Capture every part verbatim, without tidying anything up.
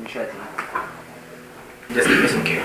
Замечательно. Детские песенки.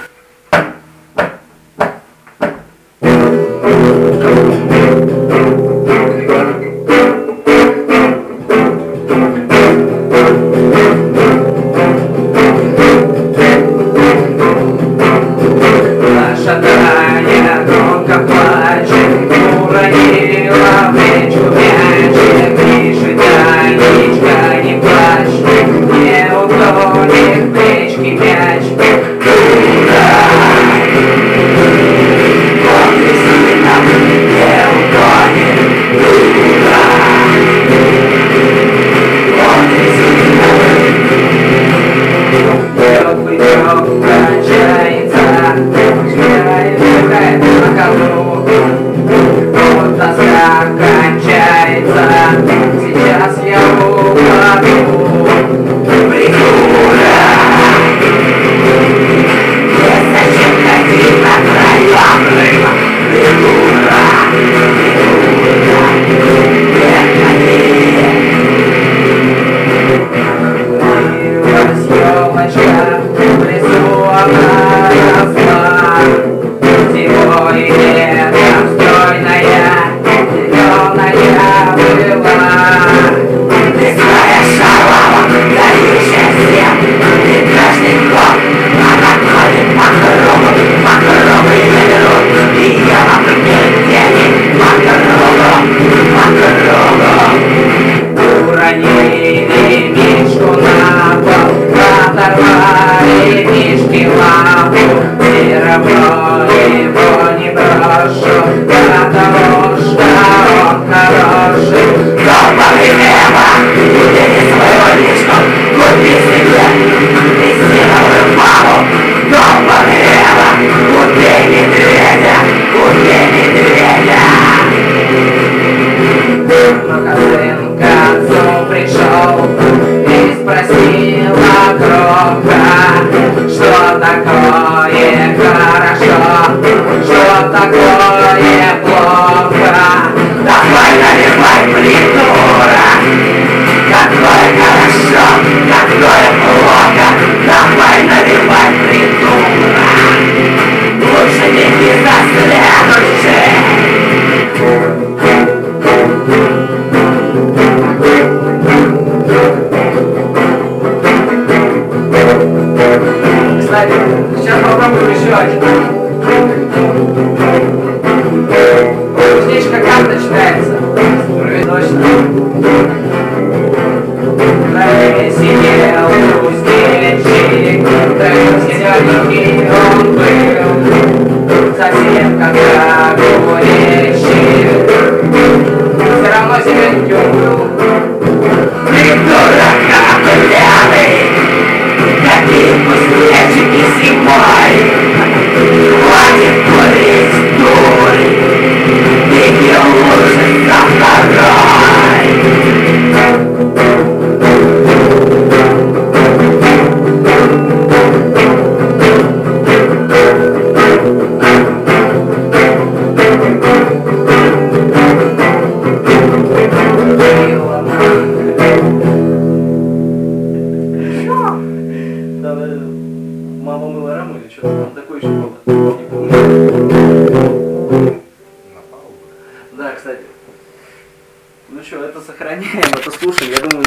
Сейчас попробуем еще один. Кузнечка как начинается? Точно. Сидел кузнечик, зелененький он был, совсем как огуречик, все равно зелененький он был. Ты дурака, бляный, какие кузнечики зимой, хватит курить, дурь, беги лучше за второй. Мама мыла раму или что-то там такое еще было? Не помню. Да, кстати. Ну что, это сохраняем, это слушаем. Я думаю,